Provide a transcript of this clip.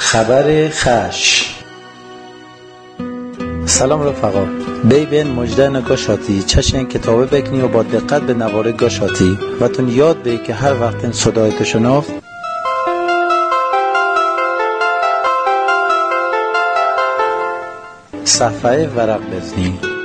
خبر خش. سلام رفقا، بین مجده نگاشاتی چشن کتابه بکنی و با دقت به نواره گاشاتی و تون یاد بی که هر وقت این صدایتو شناخت صفحه ورق بزنی.